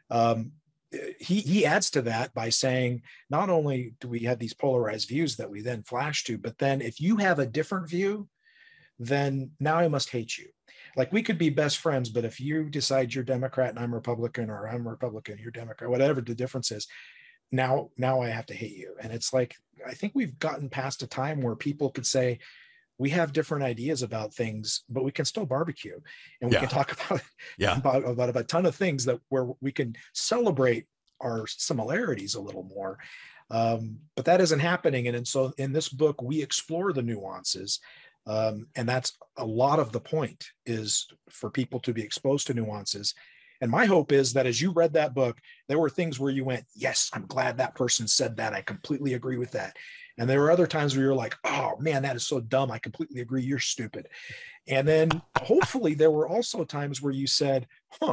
He adds to that by saying, not only do we have these polarized views that we then flash to, but then if you have a different view, then now I must hate you. Like, we could be best friends, but if you decide you're Democrat and I'm Republican, or I'm Republican, you're Democrat, whatever the difference is, now I have to hate you. And it's like, I think we've gotten past a time where people could say, we have different ideas about things, but we can still barbecue, and we can talk about a ton of things where we can celebrate our similarities a little more. But that isn't happening. And so in this book, we explore the nuances. And that's a lot of the point, is for people to be exposed to nuances. And my hope is that as you read that book, there were things where you went, yes, I'm glad that person said that. I completely agree with that. And there were other times where you're like, oh man, that is so dumb. I completely agree. You're stupid. And then hopefully there were also times where you said,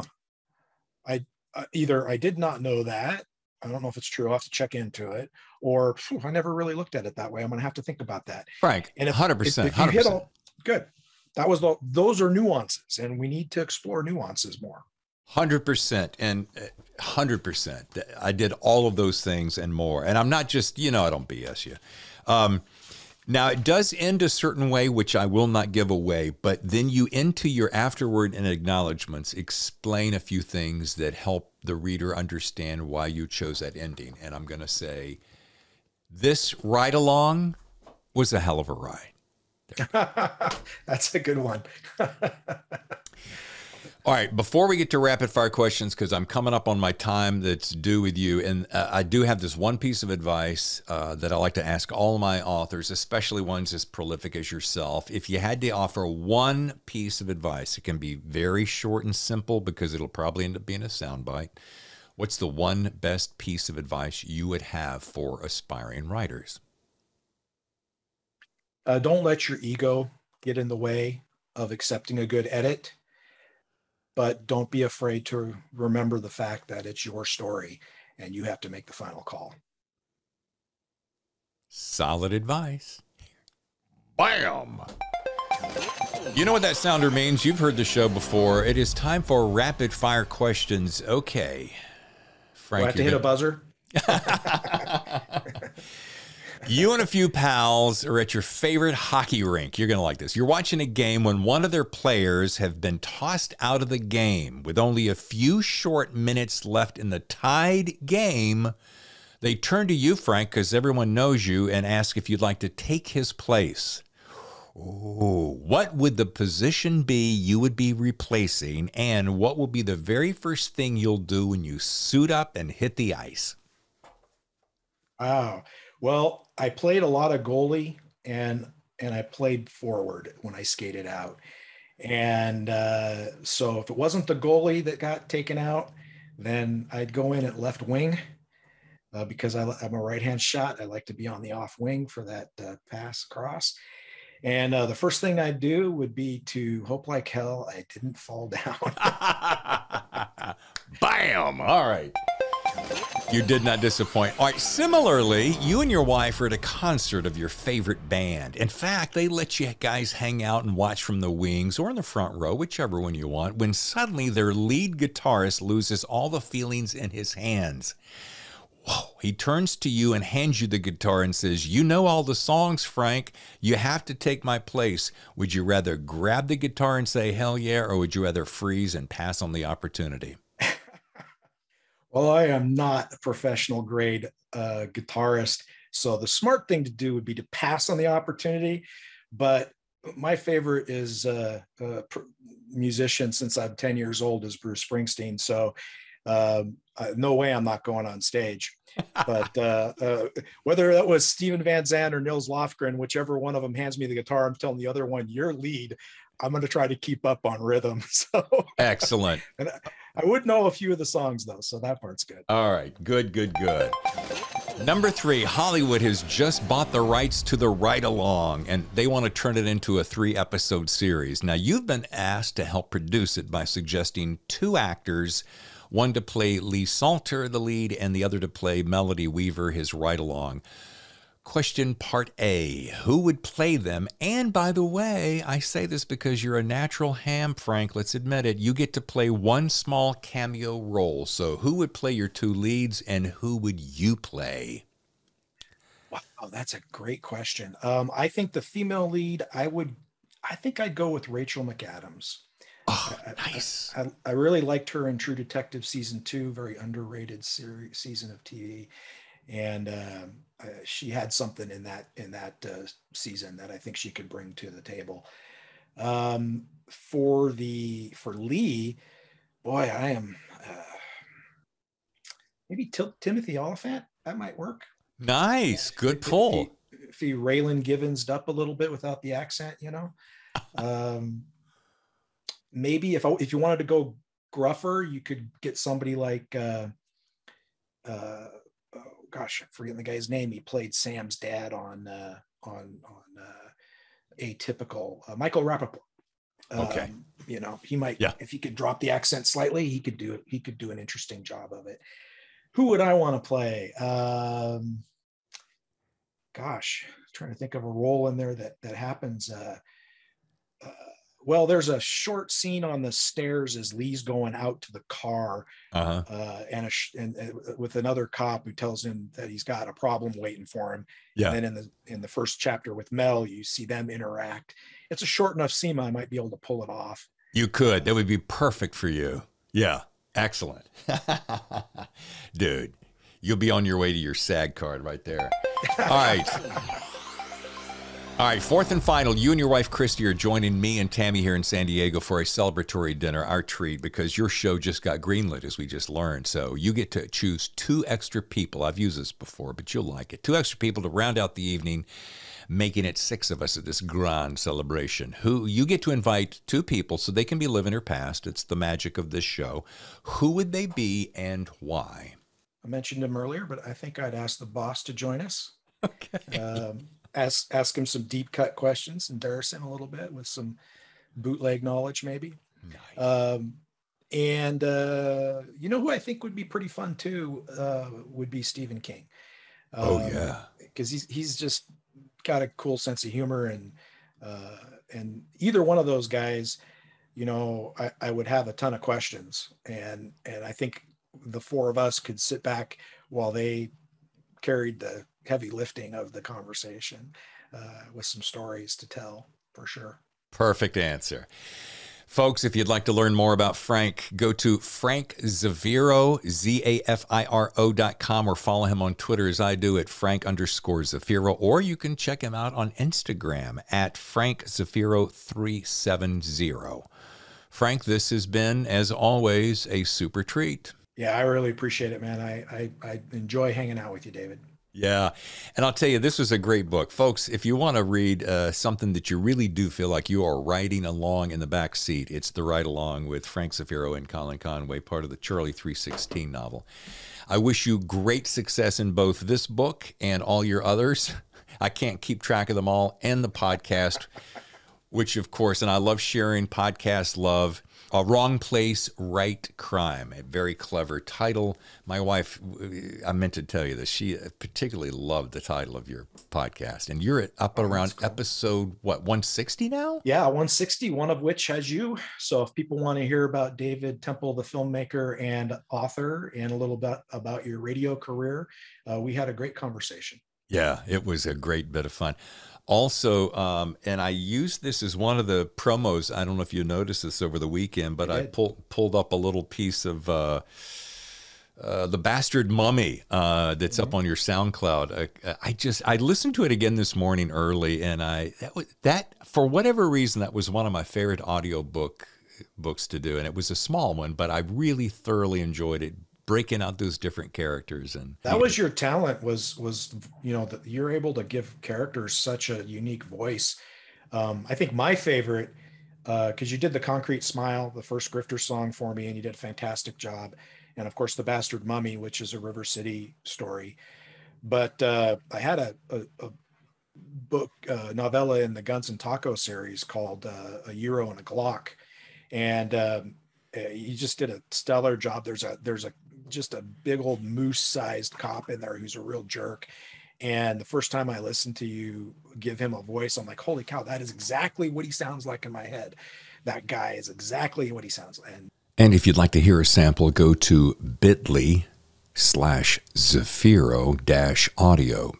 either I did not know that, I don't know if it's true, I'll have to check into it, or I never really looked at it that way, I'm going to have to think about that. Frank, and 100%. If you hit all, good. Those are nuances, and we need to explore nuances more. 100%. And 100%. I did all of those things and more. And I'm not just, I don't BS you. Now, it does end a certain way, which I will not give away, but then you, into your afterword and acknowledgments, explain a few things that help the reader understand why you chose that ending. And I'm going to say, this ride along was a hell of a ride. That's a good one. All right, before we get to rapid fire questions, because I'm coming up on my time that's due with you, and I do have this one piece of advice that I like to ask all of my authors, especially ones as prolific as yourself. If you had to offer one piece of advice, it can be very short and simple because it'll probably end up being a soundbite. What's the one best piece of advice you would have for aspiring writers? Don't let your ego get in the way of accepting a good edit. But don't be afraid to remember the fact that it's your story and you have to make the final call. Solid advice. Bam! You know what that sounder means. You've heard the show before. It is time for rapid fire questions. Okay. Frank, do I have to hit a buzzer? You and a few pals are at your favorite hockey rink. You're going to like this. You're watching a game when one of their players have been tossed out of the game with only a few short minutes left in the tied game. They turn to you, Frank, because everyone knows you, and ask if you'd like to take his place. Ooh, what would the position be you would be replacing, and what will be the very first thing you'll do when you suit up and hit the ice? Wow. Well, I played a lot of goalie and I played forward when I skated out. And so if it wasn't the goalie that got taken out, then I'd go in at left wing because I'm a right-hand shot. I like to be on the off wing for that pass across. And the first thing I'd do would be to hope like hell I didn't fall down. Bam! All right. You did not disappoint. All right, similarly, you and your wife are at a concert of your favorite band. In fact, they let you guys hang out and watch from the wings or in the front row, whichever one you want, when suddenly their lead guitarist loses all the feelings in his hands. Whoa, he turns to you and hands you the guitar and says, "You know all the songs, Frank. You have to take my place." Would you rather grab the guitar and say, hell yeah, or would you rather freeze and pass on the opportunity? Well, I am not a professional grade guitarist, so the smart thing to do would be to pass on the opportunity. But my favorite is musician since I'm 10 years old is Bruce Springsteen. So no way I'm not going on stage. But whether that was Steven Van Zandt or Nils Lofgren, whichever one of them hands me the guitar, I'm telling the other one, "Your lead." I'm going to try to keep up on rhythm. So excellent. I would know a few of the songs though, so that part's good. All right, good. Number 3, Hollywood has just bought the rights to the Ride Along, and they want to turn it into a 3-episode series. Now, you've been asked to help produce it by suggesting 2 actors, one to play Lee Salter, the lead, and the other to play Melody Weaver, his Ride Along. Question part A, who would play them? And by the way, I say this because you're a natural ham, Frank, let's admit it. You get to play one small cameo role. So who would play your 2 leads and who would you play? Wow, that's a great question. I think the female lead, I think I'd go with Rachel McAdams. Oh, nice. I really liked her in True Detective season 2, very underrated season of TV. And she had something in that season that I think she could bring to the table. For Lee, boy, I am maybe Timothy Oliphant. That might work. Nice, good pull. If he Raylan Givens'd up a little bit without the accent, maybe if you wanted to go gruffer, you could get somebody like. Gosh, I'm forgetting the guy's name. He played Sam's dad on Atypical. Michael Rappaport. Okay. He might, if he could drop the accent slightly, he could do an interesting job of it. Who would I want to play? Gosh, trying to think of a role in there that happens. Well, there's a short scene on the stairs as Lee's going out to the car, and with another cop who tells him that he's got a problem waiting for him. Yeah. And then in the first chapter with Mel, you see them interact. It's a short enough scene I might be able to pull it off. You could. That would be perfect for you. Yeah, excellent, dude. You'll be on your way to your SAG card right there. All right, 4th and final, you and your wife, Christy, are joining me and Tammy here in San Diego for a celebratory dinner, our treat, because your show just got greenlit, as we just learned. So you get to choose 2 extra people. I've used this before, but you'll like it. 2 extra people to round out the evening, making it 6 of us at this grand celebration. Who you get to invite 2 people so they can be living their past. It's the magic of this show. Who would they be and why? I mentioned him earlier, but I think I'd ask the boss to join us. Okay. Ask him some deep cut questions, embarrass him a little bit with some bootleg knowledge, maybe. Nice. And who I think would be pretty fun too would be Stephen King. Because he's just got a cool sense of humor, and either one of those guys, I would have a ton of questions, and I think the 4 of us could sit back while they carried the heavy lifting of the conversation with some stories to tell, for sure. Perfect answer. Folks, if you'd like to learn more about Frank, go to Frank Zafiro, ZAFIRO.com, or follow him on Twitter as I do at Frank_Zafiro, or you can check him out on Instagram at Frank Zafiro 370. Frank, this has been, as always, a super treat. Yeah, I really appreciate it, man. I enjoy hanging out with you, David. Yeah. And I'll tell you, this was a great book. Folks, if you want to read something that you really do feel like you are riding along in the back seat, it's The Ride Along with Frank Zafiro and Colin Conway, part of the Charlie 316 novel. I wish you great success in both this book and all your others. I can't keep track of them all, and the podcast, which, of course, and I love sharing podcast love. Wrong Place, Right Crime, a very clever title. My wife, I meant to tell you this, she particularly loved the title of your podcast. And you're up around episode, 160 now? Yeah, 160, one of which has you. So if people want to hear about David Temple, the filmmaker and author, and a little bit about your radio career, we had a great conversation. Yeah, it was a great bit of fun. Also, and I used this as one of the promos. I don't know if you noticed this over the weekend, but I pulled up a little piece of the Bastard Mummy that's up on your SoundCloud. I listened to it again this morning early, and that for whatever reason, that was one of my favorite audio books to do, and it was a small one, but I really thoroughly enjoyed it, breaking out those different characters. And that was your talent, was that you're able to give characters such a unique voice. I think my favorite because you did the Concrete Smile, the first Grifter song for me, and you did a fantastic job. And of course, the Bastard Mummy, which is a River City story. But I had a book novella in the Guns and Taco series called A Euro and a Glock, and he just did a stellar job. There's a just a big old moose-sized cop in there who's a real jerk. And the first time I listened to you give him a voice, I'm like, holy cow, that is exactly what he sounds like in my head. That guy is exactly what he sounds like. And if you'd like to hear a sample, go to bit.ly/Zafiro-audio,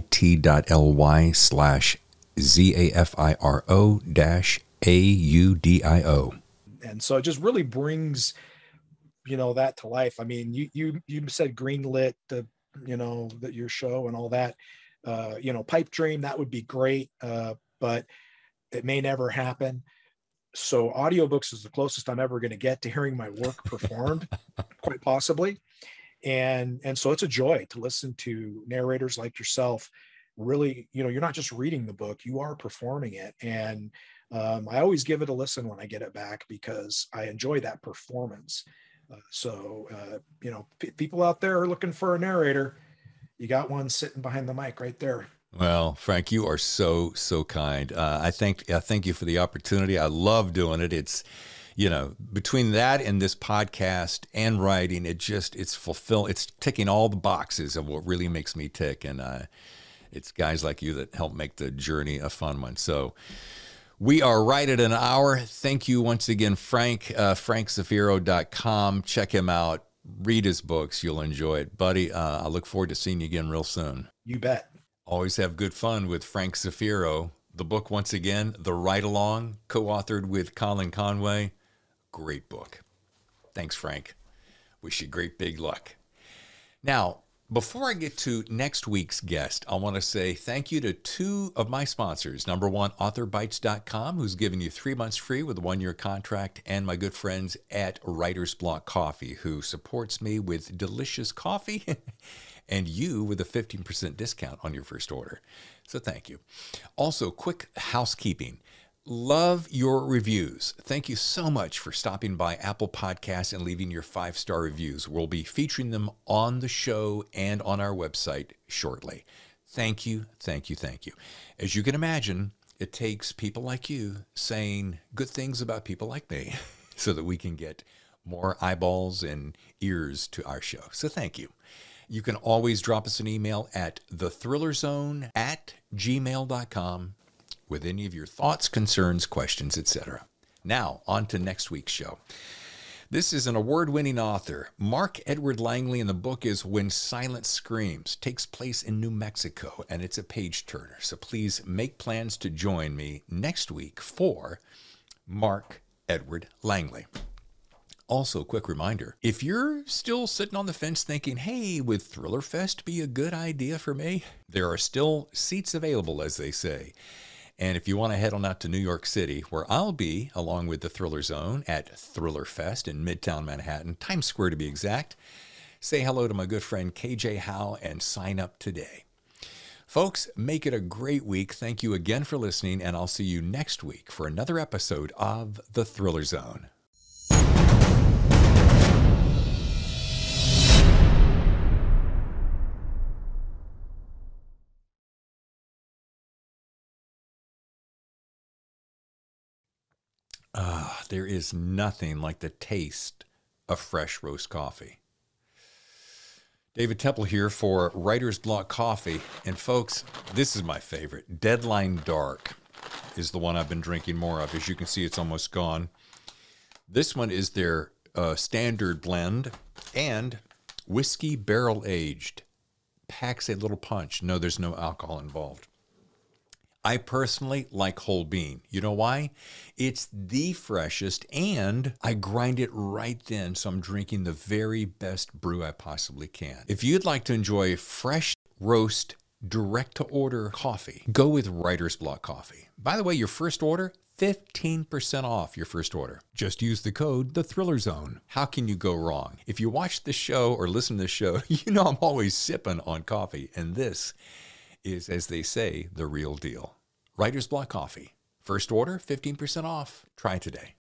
bit.ly/ZAFIRO-AUDIO. And so it just really brings, that to life. I mean, you said greenlit that your show and all that, Pipe Dream, that would be great. But it may never happen. So audiobooks is the closest I'm ever going to get to hearing my work performed, quite possibly. And so it's a joy to listen to narrators like yourself. Really, you're not just reading the book, you are performing it. And I always give it a listen when I get it back because I enjoy that performance. People out there are looking for a narrator. You got one sitting behind the mic right there. Well, Frank, you are so kind. I thank you for the opportunity. I love doing it. It's, between that and this podcast and writing, it's fulfilling. It's ticking all the boxes of what really makes me tick. And it's guys like you that help make the journey a fun one. So we are right at an hour. Thank you once again, Frank, frankzafiro.com. Check him out. Read his books. You'll enjoy it. Buddy, I look forward to seeing you again real soon. You bet. Always have good fun with Frank Zafiro. The book, once again, The Ride Along, co-authored with Colin Conway. Great book. Thanks, Frank. Wish you great big luck. Now, before I get to next week's guest, I want to say thank you to two of my sponsors. Number one, AuthorBytes.com, who's giving you 3 months free with a 1-year contract, and my good friends at Writer's Block Coffee, who supports me with delicious coffee and you with a 15% discount on your first order. So thank you. Also, quick housekeeping. Love your reviews. Thank you so much for stopping by Apple Podcasts and leaving your 5-star reviews. We'll be featuring them on the show and on our website shortly. Thank you, thank you, thank you. As you can imagine, it takes people like you saying good things about people like me so that we can get more eyeballs and ears to our show. So thank you. You can always drop us an email at thethrillerzone@gmail.com with any of your thoughts, concerns, questions, etc. Now, on to next week's show. This is an award-winning author, Mark Edward Langley, and the book is When Silence Screams. Takes place in New Mexico, and it's a page-turner. So please make plans to join me next week for Mark Edward Langley. Also, quick reminder, if you're still sitting on the fence thinking, hey, would Thriller Fest be a good idea for me? There are still seats available, as they say. And if you want to head on out to New York City, where I'll be, along with the Thriller Zone, at Thriller Fest in Midtown Manhattan, Times Square to be exact, say hello to my good friend KJ Howe and sign up today. Folks, make it a great week. Thank you again for listening, and I'll see you next week for another episode of The Thriller Zone. There is nothing like the taste of fresh roast coffee. David Temple here for Writer's Block Coffee. And folks, this is my favorite. Deadline Dark is the one I've been drinking more of. As you can see, it's almost gone. This one is their standard blend and whiskey barrel aged. Packs a little punch. No, there's no alcohol involved. I personally like whole bean. You know why? It's the freshest, and I grind it right then, so I'm drinking the very best brew I possibly can. If you'd like to enjoy fresh roast, direct-to-order coffee, go with Writer's Block Coffee. By the way, your first order, 15% off your first order. Just use the code TheThrillerZone. How can you go wrong? If you watch the show or listen to the show, you know I'm always sipping on coffee, and this is, as they say, the real deal. Writer's Block Coffee First order, 15% off. Try it today.